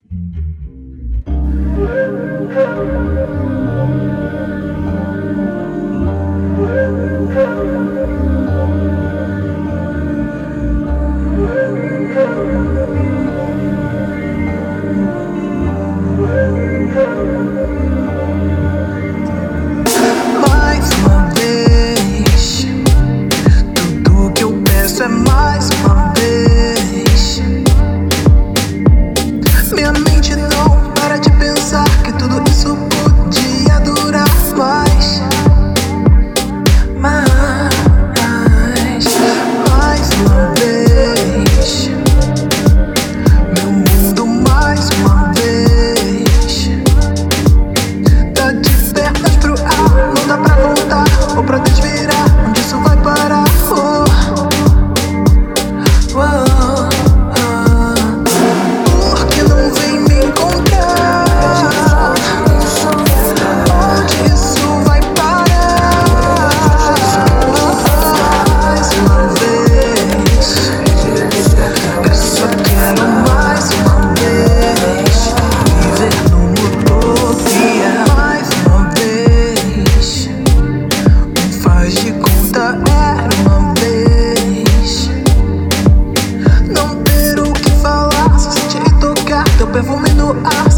Mais uma vez, tudo que eu peço é mais uma vez. Minha mente não para de pensar que tudo isso podia durar mais. Mais uma vez, meu mundo mais uma vez tá de pernas pro ar, não dá pra voltar ou pra desvirar. Onde isso vai parar? Porque não vem me encontrar? Onde isso vai parar? Mais uma vez, eu só quero mais uma vez viver numa utopia. Mais uma vez, faz de conta era uma vez. Não ter o que falar, só sentir e tocar teu perfume no ar.